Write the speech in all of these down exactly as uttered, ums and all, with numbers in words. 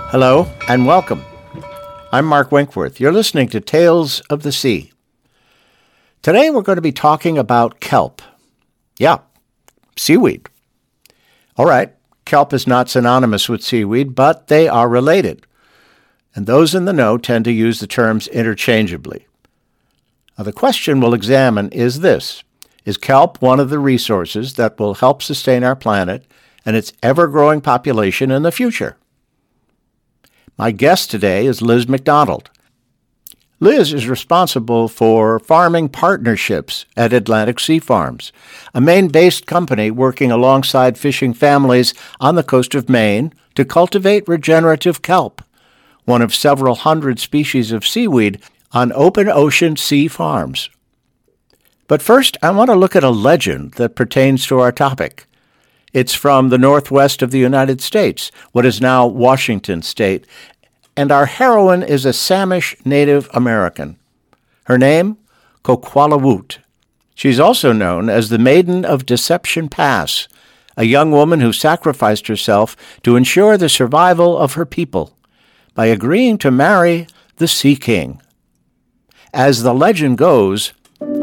Hello and welcome. I'm Mark Winkworth. You're listening to Tales of the Sea. Today we're going to be talking about kelp. Yeah, seaweed. All right, kelp is not synonymous with seaweed, but they are related. And those in the know tend to use the terms interchangeably. Now, the question we'll examine is this: is kelp one of the resources that will help sustain our planet and its ever-growing population in the future? My guest today is Liz McDonald. Liz is responsible for farming partnerships at Atlantic Sea Farms, a Maine-based company working alongside fishing families on the coast of Maine to cultivate regenerative kelp, one of several hundred species of seaweed on open ocean sea farms. But first, I want to look at a legend that pertains to our topic. It's from the northwest of the United States, what is now Washington State, and our heroine is a Samish Native American. Her name? Koquala-Woot. She's also known as the Maiden of Deception Pass, a young woman who sacrificed herself to ensure the survival of her people by agreeing to marry the Sea King. As the legend goes,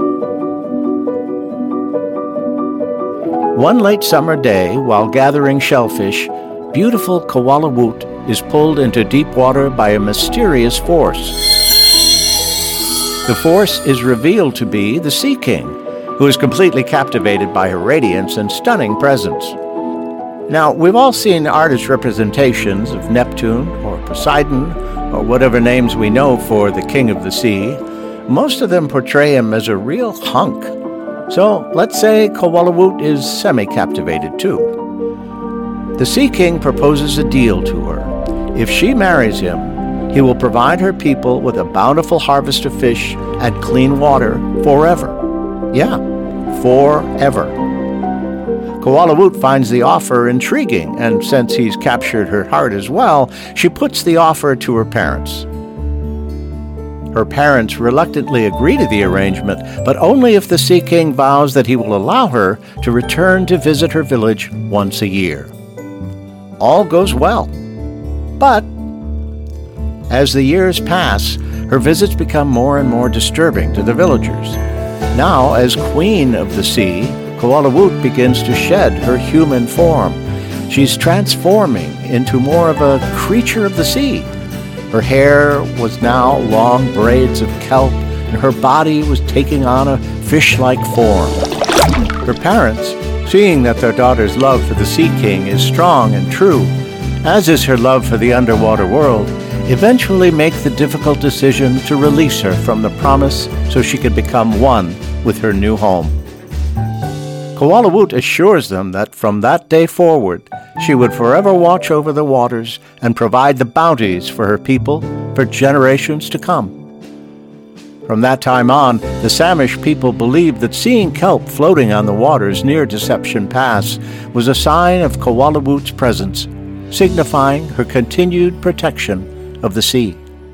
one late summer day, while gathering shellfish, beautiful Koquala-Woot is pulled into deep water by a mysterious force. The force is revealed to be the Sea King, who is completely captivated by her radiance and stunning presence. Now, we've all seen artist representations of Neptune or Poseidon or whatever names we know for the King of the Sea. Most of them portray him as a real hunk. So let's say Koquala-Woot is semi-captivated too. The Sea King proposes a deal to her. If she marries him, he will provide her people with a bountiful harvest of fish and clean water forever. Yeah, forever. Koquala-Woot finds the offer intriguing, and since he's captured her heart as well, she puts the offer to her parents. Her parents reluctantly agree to the arrangement, but only if the Sea King vows that he will allow her to return to visit her village once a year. All goes well. But as the years pass, her visits become more and more disturbing to the villagers. Now, as Queen of the Sea, Koquala-Woot begins to shed her human form. She's transforming into more of a creature of the sea. Her hair was now long braids of kelp, and her body was taking on a fish-like form. Her parents, seeing that their daughter's love for the Sea King is strong and true, as is her love for the underwater world, eventually make the difficult decision to release her from the promise so she could become one with her new home. Koquala-Woot assures them that from that day forward, she would forever watch over the waters and provide the bounties for her people for generations to come. From that time on, the Samish people believed that seeing kelp floating on the waters near Deception Pass was a sign of Koquala-Woot's presence, signifying her continued protection of the sea.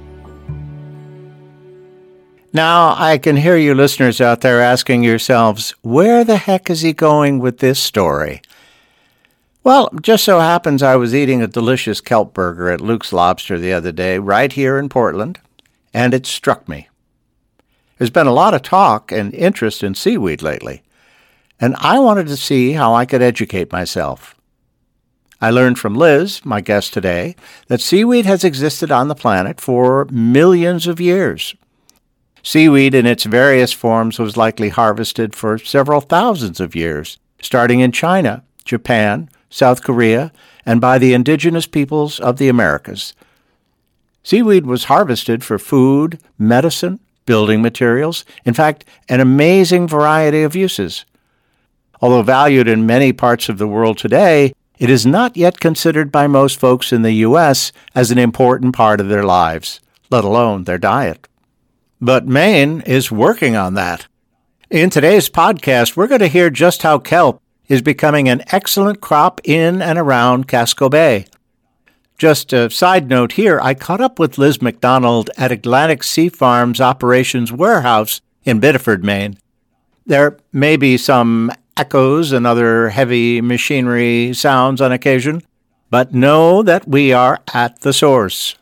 Now, I can hear you listeners out there asking yourselves, where the heck is he going with this story? Well, just so happens I was eating a delicious kelp burger at Luke's Lobster the other day, right here in Portland, and it struck me. There's been a lot of talk and interest in seaweed lately, and I wanted to see how I could educate myself. I learned from Liz, my guest today, that seaweed has existed on the planet for millions of years. Seaweed in its various forms was likely harvested for several thousands of years, starting in China, Japan, South Korea, and by the indigenous peoples of the Americas. Seaweed was harvested for food, medicine, building materials, in fact, an amazing variety of uses. Although valued in many parts of the world today, it is not yet considered by most folks in the U S as an important part of their lives, let alone their diet. But Maine is working on that. In today's podcast, we're going to hear just how kelp is becoming an excellent crop in and around Casco Bay. Just a side note here, I caught up with Liz McDonald at Atlantic Sea Farms Operations Warehouse in Biddeford, Maine. There may be some echoes and other heavy machinery sounds on occasion, but know that we are at the source.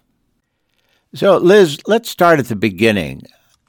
So, Liz, let's start at the beginning.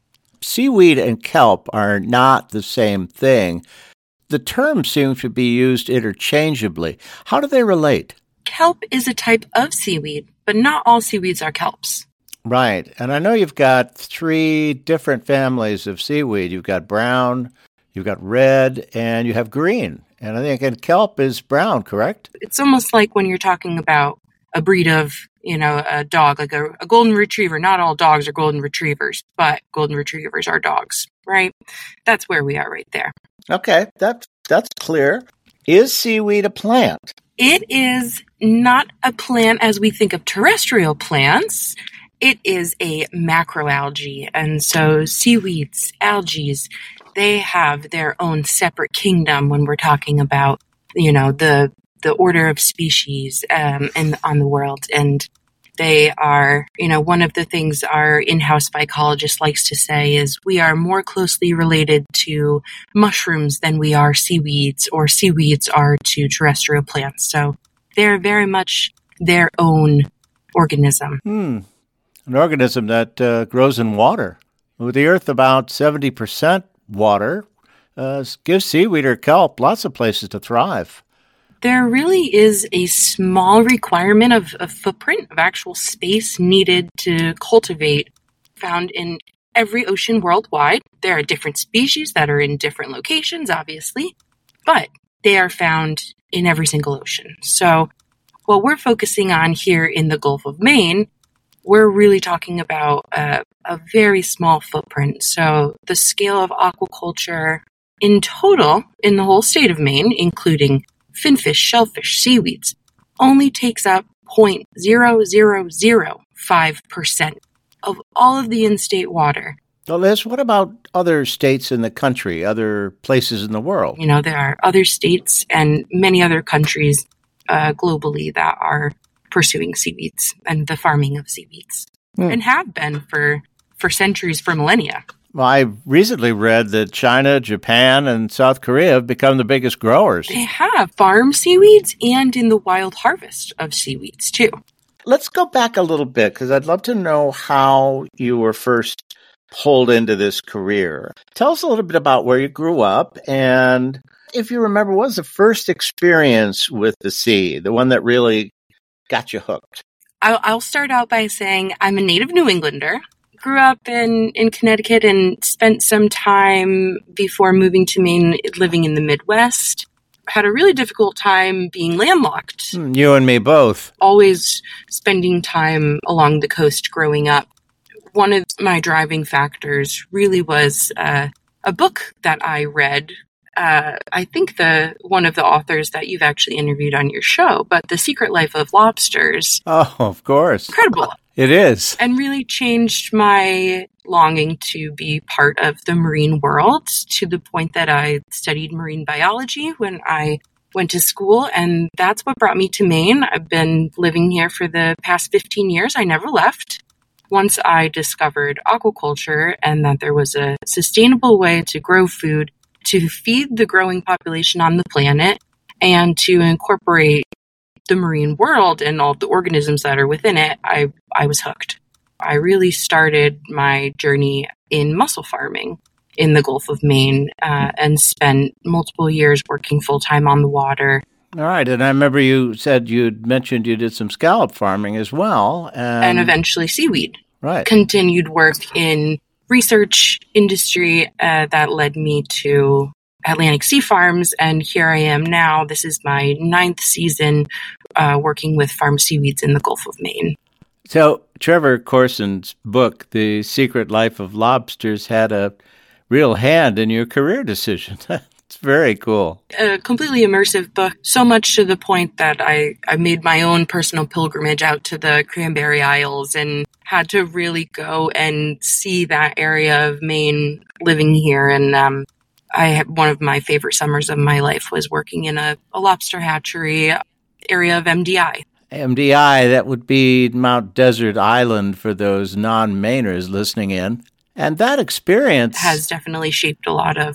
Seaweed and kelp are not the same thing. The terms seem to be used interchangeably. How do they relate? Kelp is a type of seaweed, but not all seaweeds are kelps. Right. And I know you've got three different families of seaweed. You've got brown, you've got red, and you have green. And I think and kelp is brown, correct? It's almost like when you're talking about a breed of, you know, a dog, like a, a golden retriever. Not all dogs are golden retrievers, but golden retrievers are dogs, right? That's where we are right there. Okay, that, that's clear. Is seaweed a plant? It is not a plant as we think of terrestrial plants. It is a macroalgae. And so seaweeds, algae, they have their own separate kingdom when we're talking about, you know, the the order of species um, in, on the world. And they are, you know, one of the things our in-house mycologist likes to say is we are more closely related to mushrooms than we are seaweeds, or seaweeds are to terrestrial plants. So they're very much their own organism. Hmm. An organism that uh, grows in water. With the earth about seventy percent water, uh, gives seaweed or kelp lots of places to thrive. There really is a small requirement of a footprint of actual space needed to cultivate, found in every ocean worldwide. There are different species that are in different locations, obviously, but they are found in every single ocean. So what we're focusing on here in the Gulf of Maine, we're really talking about a, a very small footprint. So the scale of aquaculture in total in the whole state of Maine, including finfish, shellfish, seaweeds, only takes up zero point zero zero zero five percent of all of the in-state water. So, Liz, what about other states in the country, other places in the world? You know, there are other states and many other countries uh, globally that are pursuing seaweeds and the farming of seaweeds, hmm. and have been for, for centuries, for millennia. Well, I recently read that China, Japan, and South Korea have become the biggest growers. They have farm seaweeds and in the wild harvest of seaweeds, too. Let's go back a little bit, because I'd love to know how you were first pulled into this career. Tell us a little bit about where you grew up, and if you remember, what was the first experience with the sea, the one that really got you hooked? I'll, I'll start out by saying I'm a native New Englander. Grew up in, in Connecticut and spent some time before moving to Maine living in the Midwest. Had a really difficult time being landlocked. You and me both. Always spending time along the coast growing up. One of my driving factors really was uh, a book that I read. Uh, I think the one of the authors that you've actually interviewed on your show, but The Secret Life of Lobsters. Oh, of course. Incredible. It is. And really changed my longing to be part of the marine world, to the point that I studied marine biology when I went to school. And that's what brought me to Maine. I've been living here for the past fifteen years. I never left. Once I discovered aquaculture and that there was a sustainable way to grow food, to feed the growing population on the planet, and to incorporate the marine world and all the organisms that are within it, I, I was hooked. I really started my journey in mussel farming in the Gulf of Maine uh, and spent multiple years working full-time on the water. All right. And I remember you said you'd mentioned you did some scallop farming as well. And, and eventually seaweed. Right. Continued work in research industry uh, that led me to Atlantic Sea Farms, and here I am now. This is my ninth season uh, working with farm seaweeds in the Gulf of Maine. So Trevor Corson's book, The Secret Life of Lobsters, had a real hand in your career decision. It's very cool. A completely immersive book, so much to the point that I, I made my own personal pilgrimage out to the Cranberry Isles and had to really go and see that area of Maine living here. And um, I had one of my favorite summers of my life was working in a, a lobster hatchery area of M D I. M D I, that would be Mount Desert Island for those non-Mainers listening in. And that experience has definitely shaped a lot of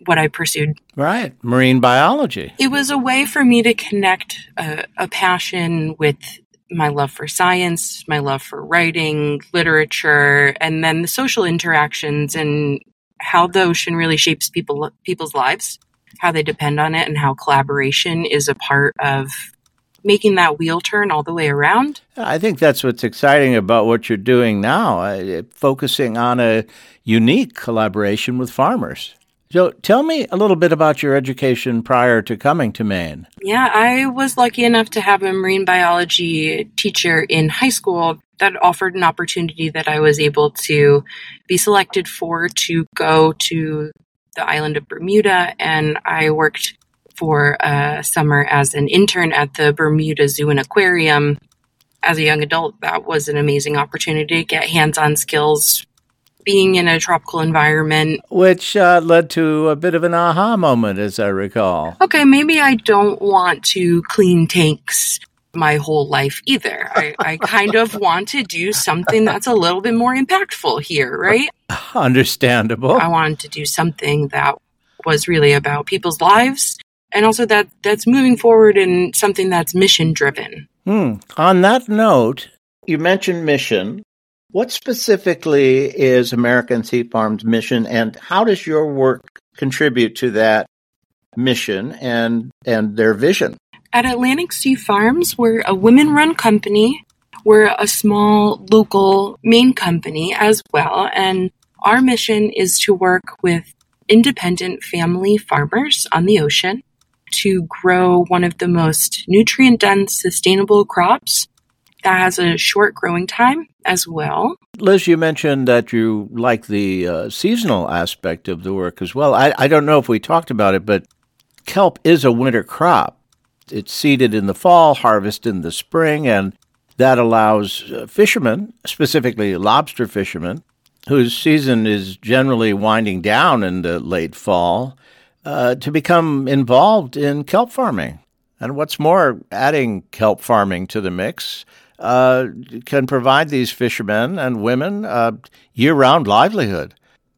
what I pursued. Right. Marine biology. It was a way for me to connect a, a passion with my love for science, my love for writing, literature, and then the social interactions and how the ocean really shapes people people's lives, how they depend on it, and how collaboration is a part of making that wheel turn all the way around. I think that's what's exciting about what you're doing now, uh, focusing on a unique collaboration with farmers. So tell me a little bit about your education prior to coming to Maine. Yeah, I was lucky enough to have a marine biology teacher in high school that offered an opportunity that I was able to be selected for to go to the island of Bermuda, and I worked for a summer as an intern at the Bermuda Zoo and Aquarium. As a young adult, that was an amazing opportunity to get hands-on skills being in a tropical environment. Which uh, led to a bit of an aha moment, as I recall. Okay, maybe I don't want to clean tanks my whole life either. I, I kind of want to do something that's a little bit more impactful here, right? Understandable. I wanted to do something that was really about people's lives, and also that that's moving forward in something that's mission-driven. Hmm. On that note, you mentioned mission. What specifically is American Sea Farms' mission, and how does your work contribute to that mission and and their vision? At Atlantic Sea Farms, we're a women-run company. We're a small local Maine company as well, and our mission is to work with independent family farmers on the ocean to grow one of the most nutrient-dense, sustainable crops that has a short growing time as well. Liz, you mentioned that you like the uh, seasonal aspect of the work as well. I, I don't know if we talked about it, but kelp is a winter crop. It's seeded in the fall, harvested in the spring, and that allows uh, fishermen, specifically lobster fishermen, whose season is generally winding down in the late fall, uh, to become involved in kelp farming. And what's more, adding kelp farming to the mix uh, can provide these fishermen and women uh, year-round livelihood.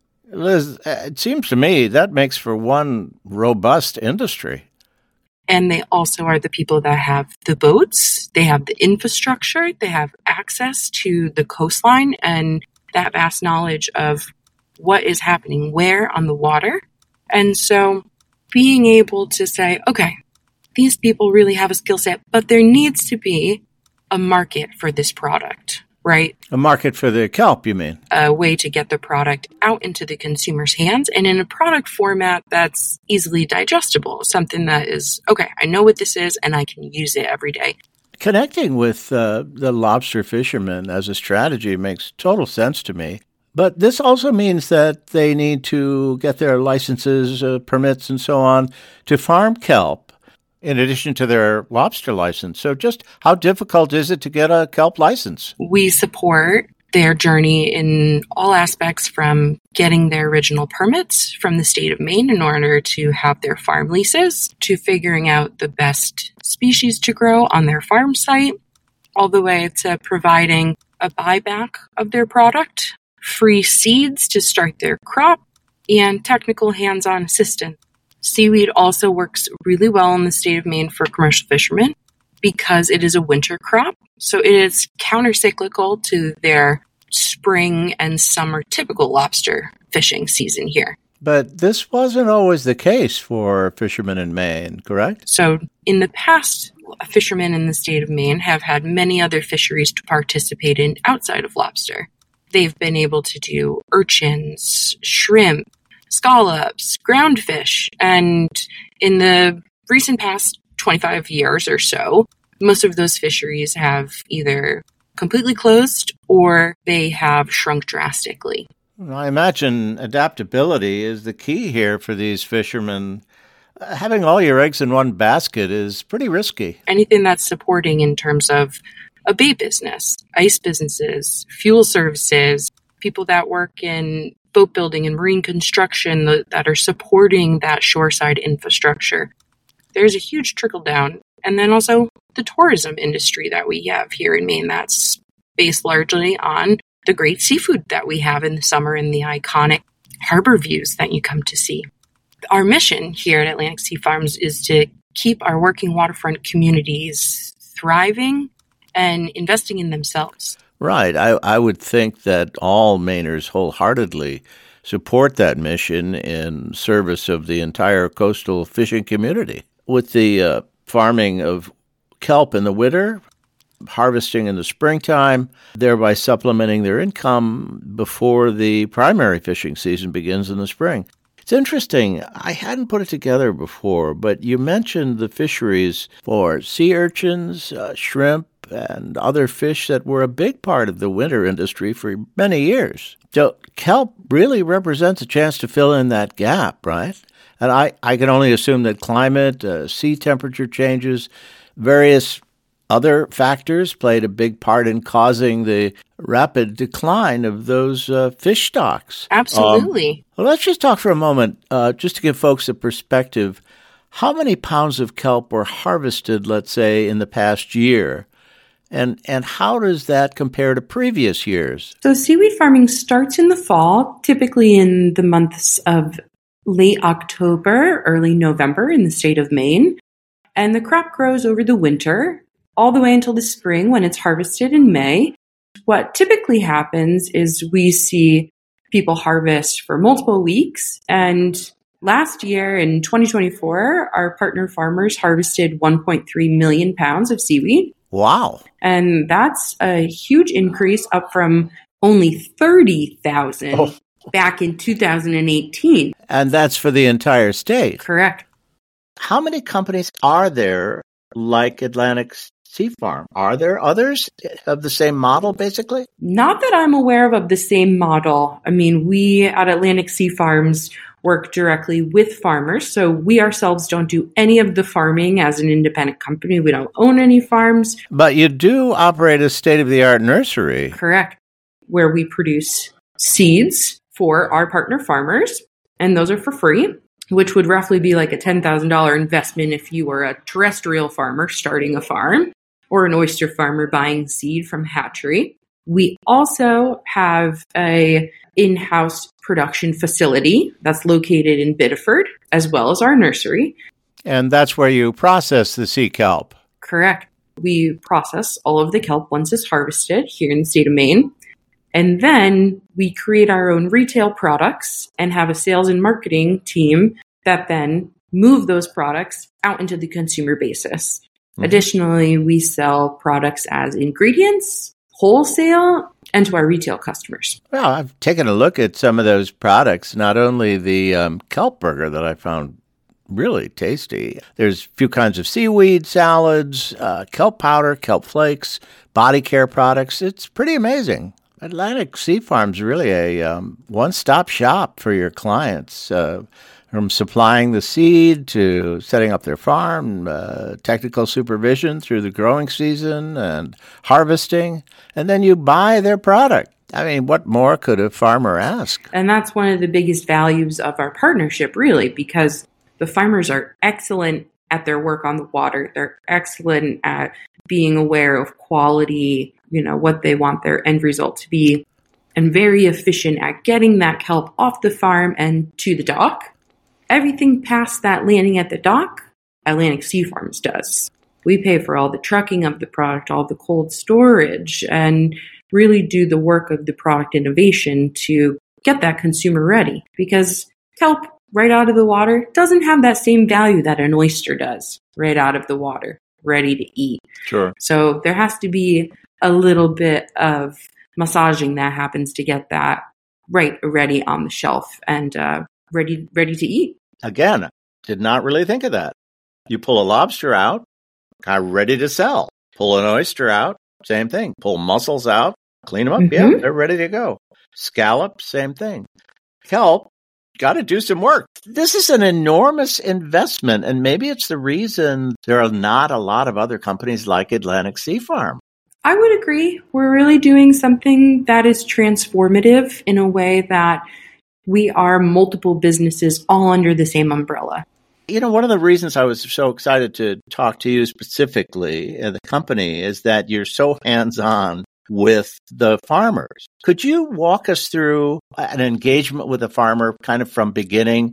Liz, it seems to me that makes for one robust industry. And they also are the people that have the boats, they have the infrastructure, they have access to the coastline and that vast knowledge of what is happening where on the water. And so being able to say, okay, these people really have a skill set, but there needs to be a market for this product, right? A market for the kelp, you mean? A way to get the product out into the consumer's hands and in a product format that's easily digestible, something that is, okay, I know what this is and I can use it every day. Connecting with uh, the lobster fishermen as a strategy makes total sense to me. But this also means that they need to get their licenses, uh, permits, and so on to farm kelp, in addition to their lobster license. So just how difficult is it to get a kelp license? We support their journey in all aspects, from getting their original permits from the state of Maine in order to have their farm leases, to figuring out the best species to grow on their farm site, all the way to providing a buyback of their product, free seeds to start their crop, and technical hands-on assistance. Seaweed also works really well in the state of Maine for commercial fishermen because it is a winter crop. So it is counter-cyclical to their spring and summer typical lobster fishing season here. But this wasn't always the case for fishermen in Maine, correct? So in the past, fishermen in the state of Maine have had many other fisheries to participate in outside of lobster. They've been able to do urchins, shrimp, scallops, groundfish, and in the recent past twenty-five years or so, most of those fisheries have either completely closed or they have shrunk drastically. I imagine adaptability is the key here for these fishermen. Having all your eggs in one basket is pretty risky. Anything that's supporting in terms of a bait business, ice businesses, fuel services, people that work in boat building and marine construction that, that are supporting that shoreside infrastructure. There's a huge trickle down. And then also the tourism industry that we have here in Maine that's based largely on the great seafood that we have in the summer and the iconic harbor views that you come to see. Our mission here at Atlantic Sea Farms is to keep our working waterfront communities thriving and investing in themselves. Right. I, I would think that all Mainers wholeheartedly support that mission in service of the entire coastal fishing community. With the uh, farming of kelp in the winter, harvesting in the springtime, thereby supplementing their income before the primary fishing season begins in the spring. It's interesting. I hadn't put it together before, but you mentioned the fisheries for sea urchins, uh, shrimp, and other fish that were a big part of the winter industry for many years. So kelp really represents a chance to fill in that gap, right? And I, I can only assume that climate, uh, sea temperature changes, various other factors played a big part in causing the rapid decline of those uh, fish stocks. Absolutely. Um, well, let's just talk for a moment, uh, just to give folks a perspective. How many pounds of kelp were harvested, let's say, in the past year? And and how does that compare to previous years? So seaweed farming starts in the fall, typically in the months of late October, early November in the state of Maine. And the crop grows over the winter, all the way until the spring when it's harvested in May. What typically happens is we see people harvest for multiple weeks. And last year in twenty twenty-four, our partner farmers harvested one point three million pounds of seaweed. Wow. And that's a huge increase up from only thirty thousand oh. back in two thousand eighteen. And that's for the entire state. Correct. How many companies are there like Atlantic Sea Farm? Are there others of the same model, basically? Not that I'm aware of of the same model. I mean, we at Atlantic Sea Farms work directly with farmers. So we ourselves don't do any of the farming as an independent company. We don't own any farms. But you do operate a state-of-the-art nursery. Correct. Where we produce seeds for our partner farmers, and those are for free, which would roughly be like a ten thousand dollars investment if you were a terrestrial farmer starting a farm or an oyster farmer buying seed from hatchery. We also have a in-house production facility that's located in Biddeford, as well as our nursery. And that's where you process the sea kelp. Correct. We process all of the kelp once it's harvested here in the state of Maine. And then we create our own retail products and have a sales and marketing team that then move those products out into the consumer basis. Mm-hmm. Additionally, we sell products as ingredients, wholesale, and to our retail customers. Well, I've taken a look at some of those products, not only the um, kelp burger that I found really tasty. There's a few kinds of seaweed salads, uh, kelp powder, kelp flakes, body care products. It's pretty amazing. Atlantic Sea Farms is really a um, one-stop shop for your clients, uh, from supplying the seed to setting up their farm, uh, technical supervision through the growing season and harvesting, and then you buy their product. I mean, what more could a farmer ask? And that's one of the biggest values of our partnership, really, because the farmers are excellent at their work on the water. They're excellent at being aware of quality, you know, what they want their end result to be, and very efficient at getting that kelp off the farm and to the dock. Everything past that landing at the dock, Atlantic Sea Farms does. We pay for all the trucking of the product, all the cold storage, and really do the work of the product innovation to get that consumer ready. Because kelp right out of the water doesn't have that same value that an oyster does right out of the water, ready to eat. Sure. So there has to be a little bit of massaging that happens to get that right ready on the shelf and uh, ready ready to eat. Again, did not really think of that. You pull a lobster out, kind of ready to sell. Pull an oyster out, same thing. Pull mussels out, clean them up, mm-hmm. yeah, they're ready to go. Scallop, same thing. Kelp, got to do some work. This is an enormous investment, and maybe it's the reason there are not a lot of other companies like Atlantic Sea Farm. I would agree. We're really doing something that is transformative in a way that we are multiple businesses all under the same umbrella. You know, one of the reasons I was so excited to talk to you specifically, uh, the company, is that you're so hands-on with the farmers. Could you walk us through an engagement with a farmer kind of from beginning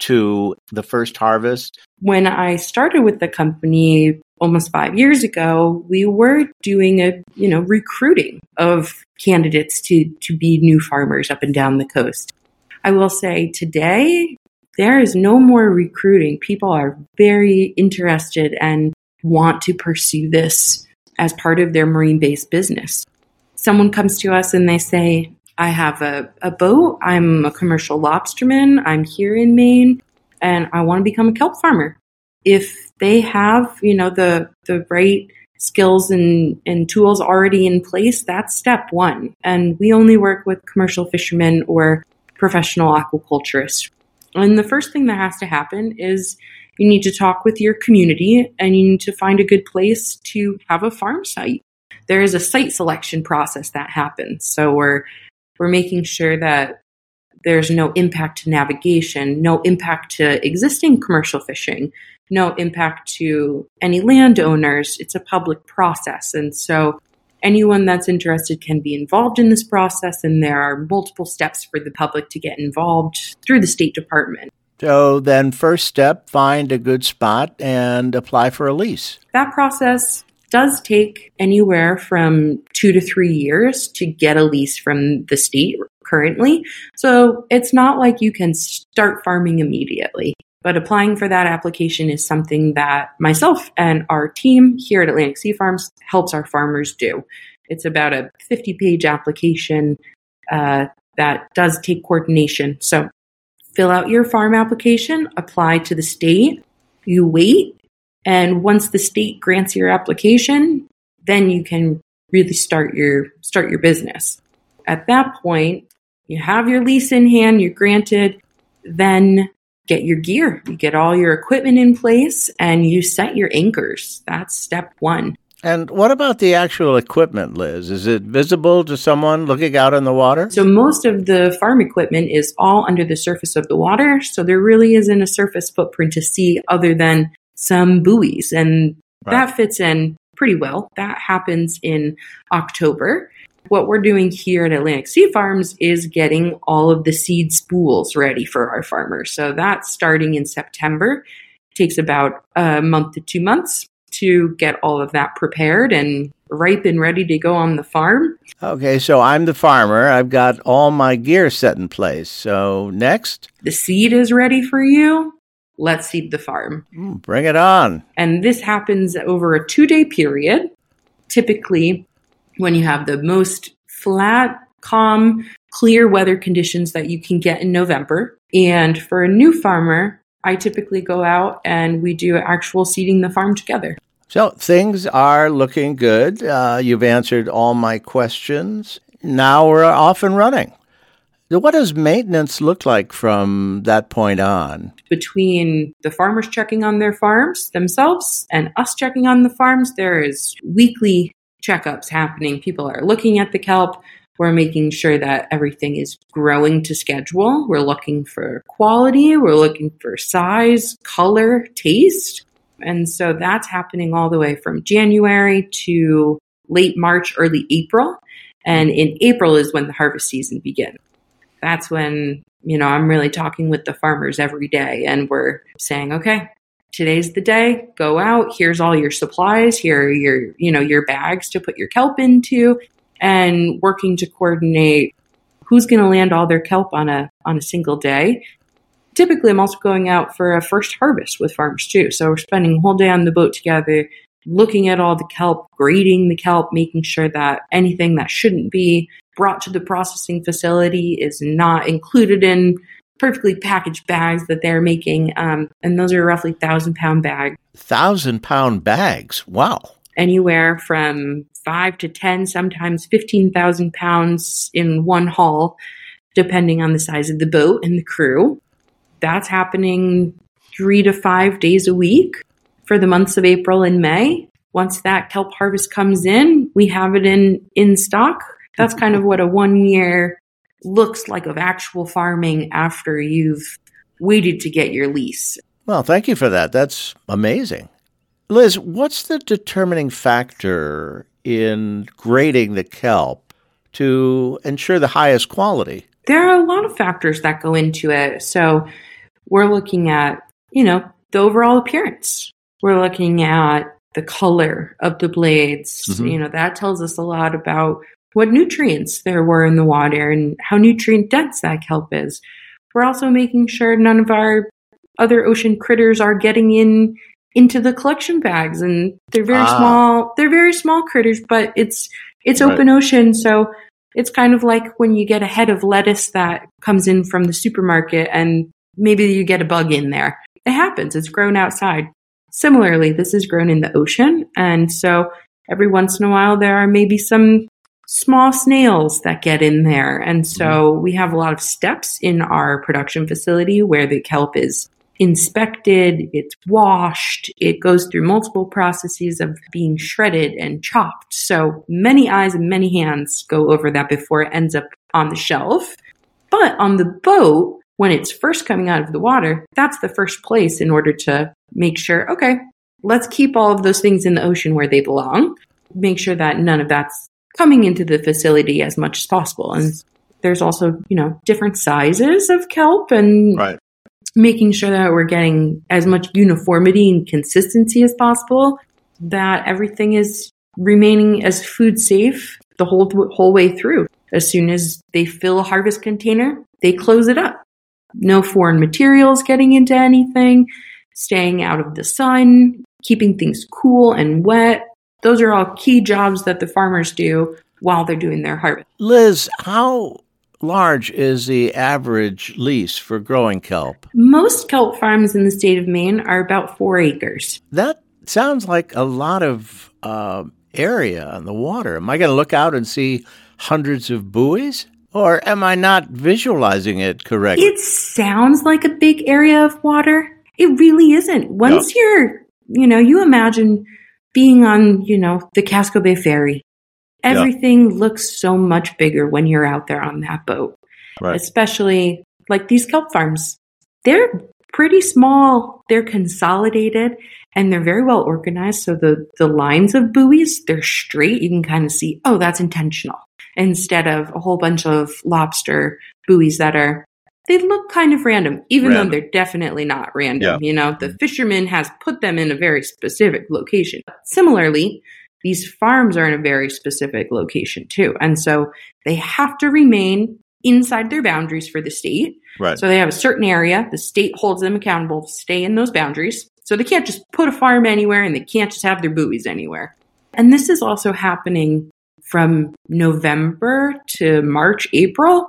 to the first harvest? When I started with the company almost five years ago, we were doing a, you know, recruiting of candidates to, to be new farmers up and down the coast. I will say today, there is no more recruiting. People are very interested and want to pursue this as part of their marine-based business. Someone comes to us and they say, I have a, a boat, I'm a commercial lobsterman, I'm here in Maine, and I want to become a kelp farmer. If they have, you know, the the right skills and, and tools already in place, that's step one. And we only work with commercial fishermen or professional aquaculturists. And the first thing that has to happen is you need to talk with your community and you need to find a good place to have a farm site. There is a site selection process that happens. So we're we're making sure that there's no impact to navigation, no impact to existing commercial fishing, no impact to any landowners. It's a public process. And so anyone that's interested can be involved in this process, and there are multiple steps for the public to get involved through the State Department. So then first step, find a good spot and apply for a lease. That process does take anywhere from two to three years to get a lease from the state currently. So it's not like you can start farming immediately. But applying for that application is something that myself and our team here at Atlantic Sea Farms helps our farmers do. It's about a fifty-page application uh, that does take coordination. So fill out your farm application, apply to the state, you wait, and once the state grants your application, then you can really start your start your business. At that point, you have your lease in hand, you're granted, then get your gear, you get all your equipment in place, and you set your anchors. That's step one. And what about the actual equipment, Liz? Is it visible to someone looking out on the water? So most of the farm equipment is all under the surface of the water, so there really isn't a surface footprint to see other than some buoys, and right. That fits in pretty well. That happens in October. What we're doing here at Atlantic Sea Farms is getting all of the seed spools ready for our farmers. So that's starting in September. It takes about a month to two months to get all of that prepared and ripe and ready to go on the farm. Okay, so I'm the farmer. I've got all my gear set in place. So next? The seed is ready for you. Let's seed the farm. Mm, bring it on. And this happens over a two-day period. Typically, when you have the most flat, calm, clear weather conditions that you can get in November. And for a new farmer, I typically go out and we do actual seeding the farm together. So things are looking good. Uh, you've answered all my questions. Now we're off and running. So what does maintenance look like from that point on? Between the farmers checking on their farms themselves and us checking on the farms, there is weekly checkups happening. People are looking at the kelp. We're making sure that everything is growing to schedule. We're looking for quality. We're looking for size, color, taste. And so that's happening all the way from January to late March, early April. And in April is when the harvest season begins. That's when, you know, I'm really talking with the farmers every day and we're saying, okay, today's the day, go out, here's all your supplies, here are your, you know, your bags to put your kelp into, and working to coordinate who's going to land all their kelp on a on a single day. Typically, I'm also going out for a first harvest with farmers too. So we're spending a whole day on the boat together, looking at all the kelp, grading the kelp, making sure that anything that shouldn't be brought to the processing facility is not included in perfectly packaged bags that they're making. Um, and those are roughly thousand pound bags. Thousand pound bags. Wow. Anywhere from five to ten, sometimes fifteen thousand pounds in one haul, depending on the size of the boat and the crew. That's happening three to five days a week for the months of April and May. Once that kelp harvest comes in, we have it in, in stock. That's kind of what a one year looks like of actual farming after you've waited to get your lease. Well, thank you for that. That's amazing. Liz, what's the determining factor in grading the kelp to ensure the highest quality? There are a lot of factors that go into it. So we're looking at, you know, the overall appearance. We're looking at the color of the blades. Mm-hmm. You know, that tells us a lot about what nutrients there were in the water and how nutrient dense that kelp is. We're also making sure none of our other ocean critters are getting in into the collection bags, and they're very ah. small. They're very small critters, but it's it's right. open ocean, so it's kind of like when you get a head of lettuce that comes in from the supermarket, and maybe you get a bug in there. It happens. It's grown outside. Similarly, this is grown in the ocean, and so every once in a while there are maybe some small snails that get in there, and so mm-hmm. we have a lot of steps in our production facility where the kelp is inspected, it's washed, it goes through multiple processes of being shredded and chopped. So many eyes and many hands go over that before it ends up on the shelf. But on the boat, when it's first coming out of the water, that's the first place in order to make sure, okay, let's keep all of those things in the ocean where they belong. Make sure that none of that's coming into the facility as much as possible. And there's also, you know, different sizes of kelp, and right. making sure that we're getting as much uniformity and consistency as possible, that everything is remaining as food safe the whole whole way through. As soon as they fill a harvest container, they close it up. No foreign materials getting into anything, staying out of the sun, keeping things cool and wet. Those are all key jobs that the farmers do while they're doing their harvest. Liz, how large is the average lease for growing kelp? Most kelp farms in the state of Maine are about four acres. That sounds like a lot of uh, area on the water. Am I going to look out and see hundreds of buoys? Or am I not visualizing it correctly? It sounds like a big area of water. It really isn't. Once no. you're, you know, you imagine being on, you know, the Casco Bay Ferry. Everything yeah. looks so much bigger when you're out there on that boat, right. Especially like these kelp farms. They're pretty small, they're consolidated, and they're very well organized. So the, the lines of buoys, they're straight. You can kind of see, oh, that's intentional. Instead of a whole bunch of lobster buoys that are, they look kind of random, even random. though they're definitely not random. Yeah. You know, the fisherman has put them in a very specific location. Similarly, these farms are in a very specific location too. And so they have to remain inside their boundaries for the state. Right. So they have a certain area. The state holds them accountable to stay in those boundaries. So they can't just put a farm anywhere, and they can't just have their buoys anywhere. And this is also happening from November to March, April.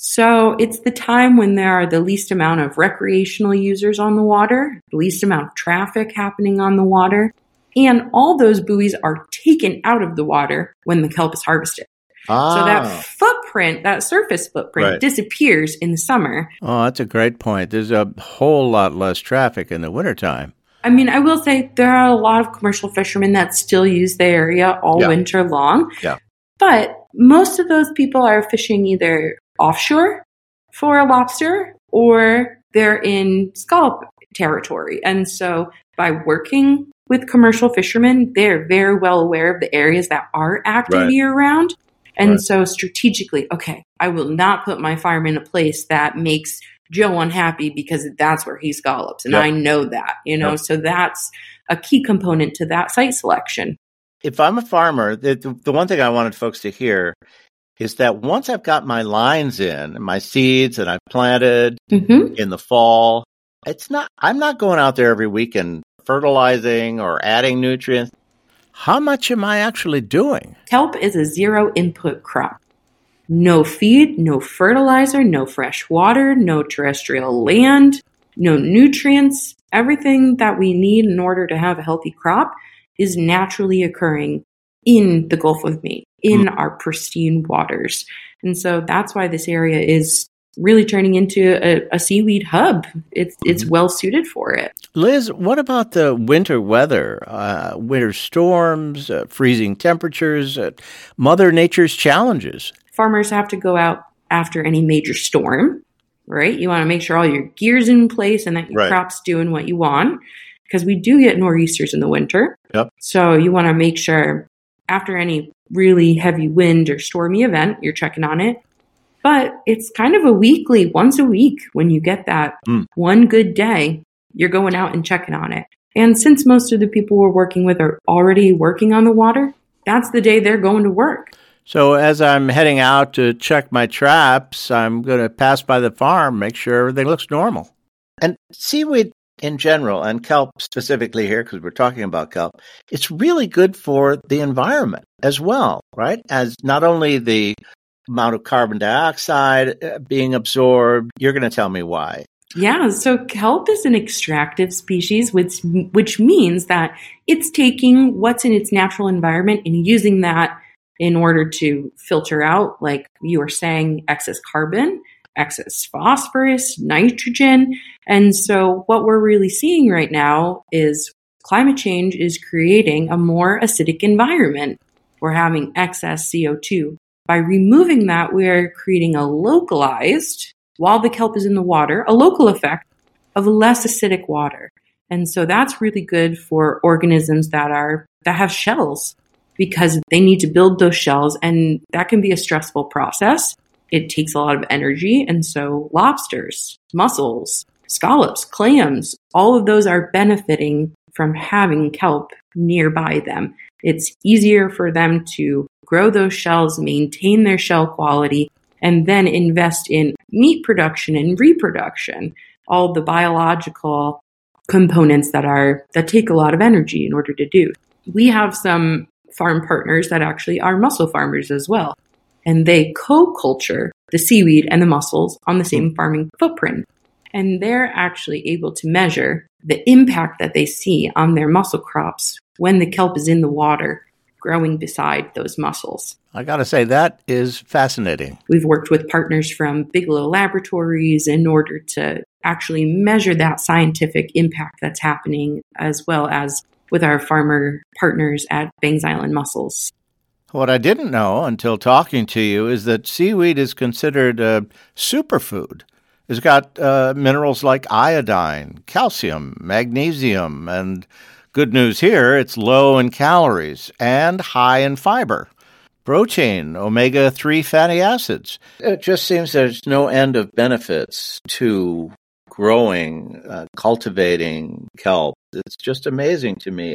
So it's the time when there are the least amount of recreational users on the water, the least amount of traffic happening on the water. And all those buoys are taken out of the water when the kelp is harvested. Ah. So that footprint, that surface footprint, right. disappears in the summer. Oh, that's a great point. There's a whole lot less traffic in the wintertime. I mean, I will say there are a lot of commercial fishermen that still use the area all yeah. winter long. Yeah. But most of those people are fishing either offshore for a lobster, or they're in scallop territory. And so by working with commercial fishermen, they're very well aware of the areas that are active right. year-round. And right. so strategically, okay, I will not put my farm in a place that makes Joe unhappy because that's where he scallops. And yep. I know that, you know, yep. so that's a key component to that site selection. If I'm a farmer, the, the one thing I wanted folks to hear is that once I've got my lines in, my seeds that I've planted mm-hmm. in the fall, it's not, I'm not going out there every week and fertilizing or adding nutrients. How much am I actually doing? Kelp is a zero input crop. No feed, no fertilizer, no fresh water, no terrestrial land, no nutrients. Everything that we need in order to have a healthy crop is naturally occurring in the Gulf of Maine, in mm. our pristine waters. And so that's why this area is really turning into a, a seaweed hub. It's it's well suited for it. Liz, what about the winter weather, uh, winter storms, uh, freezing temperatures, uh, Mother Nature's challenges? Farmers have to go out after any major storm, right? You want to make sure all your gear's in place and that your right. crop's doing what you want, because we do get nor'easters in the winter. Yep. So you want to make sure after any really heavy wind or stormy event, you're checking on it. But it's kind of a weekly, once a week, when you get that mm. one good day, you're going out and checking on it. And since most of the people we're working with are already working on the water, that's the day they're going to work. So as I'm heading out to check my traps, I'm going to pass by the farm, make sure everything looks normal. And seaweed in general, and kelp specifically here, because we're talking about kelp, it's really good for the environment as well, right? As not only the amount of carbon dioxide being absorbed, you're going to tell me why. Yeah, so kelp is an extractive species, which which means that it's taking what's in its natural environment and using that in order to filter out, like you were saying, excess carbon, excess phosphorus, nitrogen. And so what we're really seeing right now is climate change is creating a more acidic environment. We're having excess C O two. By removing that, we're creating a localized, while the kelp is in the water, a local effect of less acidic water. And so that's really good for organisms that are that have shells, because they need to build those shells, and that can be a stressful process. It takes a lot of energy. And so lobsters, mussels, scallops, clams, all of those are benefiting from having kelp nearby them. It's easier for them to grow those shells, maintain their shell quality, and then invest in meat production and reproduction, all the biological components that are that take a lot of energy in order to do. We have some farm partners that actually are mussel farmers as well, and they co-culture the seaweed and the mussels on the same farming footprint. And they're actually able to measure the impact that they see on their mussel crops when the kelp is in the water growing beside those mussels. I got to say, that is fascinating. We've worked with partners from Bigelow Laboratories in order to actually measure that scientific impact that's happening, as well as with our farmer partners at Bangs Island Mussels. What I didn't know until talking to you is that seaweed is considered a superfood. It's got uh, minerals like iodine, calcium, magnesium, and good news here, it's low in calories and high in fiber, protein, omega three fatty acids. It just seems there's no end of benefits to growing, uh, cultivating kelp. It's just amazing to me.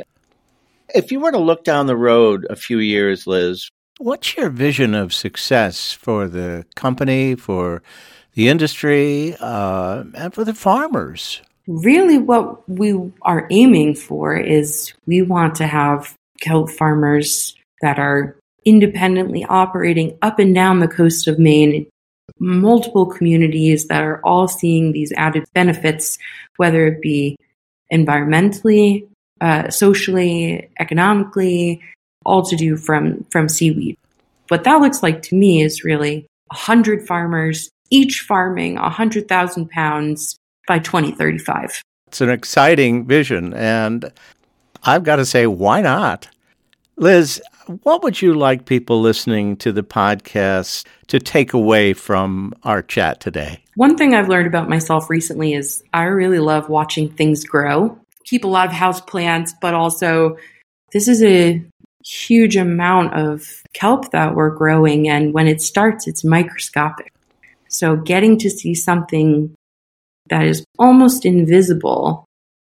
If you were to look down the road a few years, Liz, what's your vision of success for the company, for the industry, uh, and for the farmers? Really what we are aiming for is we want to have kelp farmers that are independently operating up and down the coast of Maine, multiple communities that are all seeing these added benefits, whether it be environmentally, uh, socially, economically, all to do from, from seaweed. What that looks like to me is really one hundred farmers, each farming one hundred thousand pounds by twenty thirty-five. It's an exciting vision, and I've got to say, why not? Liz, what would you like people listening to the podcast to take away from our chat today? One thing I've learned about myself recently is I really love watching things grow. Keep a lot of house plants, but also this is a huge amount of kelp that we're growing, and when it starts, it's microscopic. So getting to see something that is almost invisible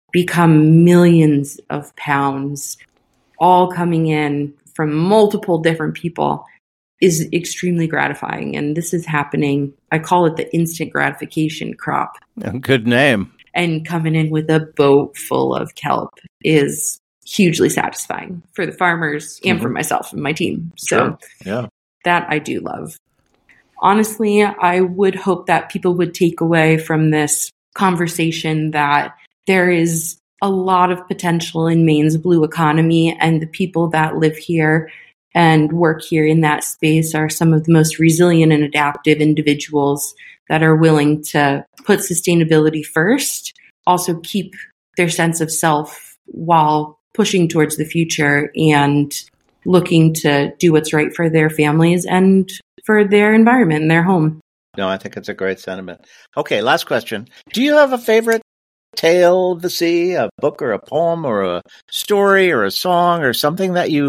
become millions of pounds, all coming in from multiple different people, is extremely gratifying. And this is happening, I call it the instant gratification crop. Good name. And coming in with a boat full of kelp is hugely satisfying for the farmers and mm-hmm. for myself and my team. So sure. yeah. that I do love. Honestly, I would hope that people would take away from this conversation that there is a lot of potential in Maine's blue economy, and the people that live here and work here in that space are some of the most resilient and adaptive individuals that are willing to put sustainability first, also keep their sense of self while pushing towards the future and looking to do what's right for their families and for their environment and their home. No, I think it's a great sentiment. Okay, last question. Do you have a favorite tale of the sea, a book or a poem or a story or a song or something that you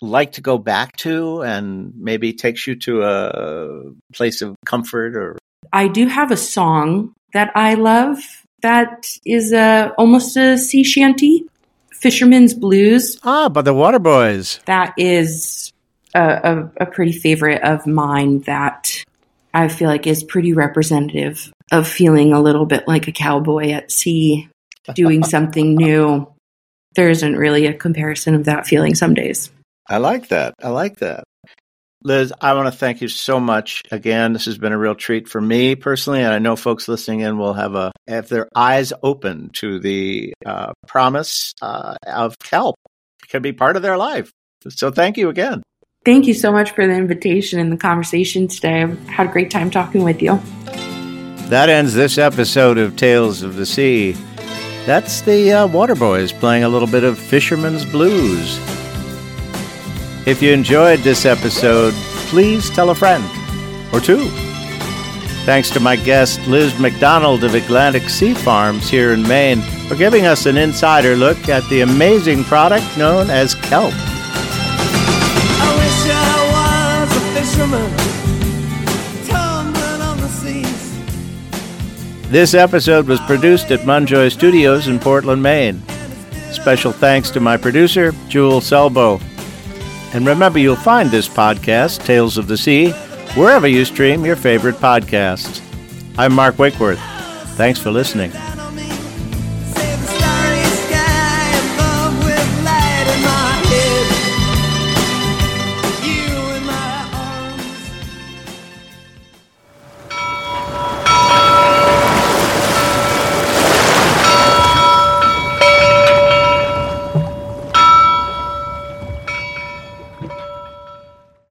like to go back to and maybe takes you to a place of comfort? Or I do have a song that I love that is a, almost a sea shanty, Fisherman's Blues. Ah, by the Waterboys. That is a, a, a pretty favorite of mine that I feel like is pretty representative of feeling a little bit like a cowboy at sea, doing something new. There isn't really a comparison of that feeling some days. I like that. I like that. Liz, I want to thank you so much. Again, this has been a real treat for me personally, and I know folks listening in will have a have their eyes open to the uh, promise uh, of kelp. It can be part of their life. So thank you again. Thank you so much for the invitation and the conversation today. I've had a great time talking with you. That ends this episode of Tales of the Sea. That's the uh, Waterboys playing a little bit of Fisherman's Blues. If you enjoyed this episode, please tell a friend or two. Thanks to my guest, Liz McDonald of Atlantic Sea Farms here in Maine, for giving us an insider look at the amazing product known as kelp. I wish I was a fisherman, tumbling on the seas. This episode was produced at Munjoy Studios in Portland, Maine. Special thanks to my producer, Jewel Selbo. And remember, you'll find this podcast, Tales of the Sea, wherever you stream your favorite podcasts. I'm Mark Wakeworth. Thanks for listening.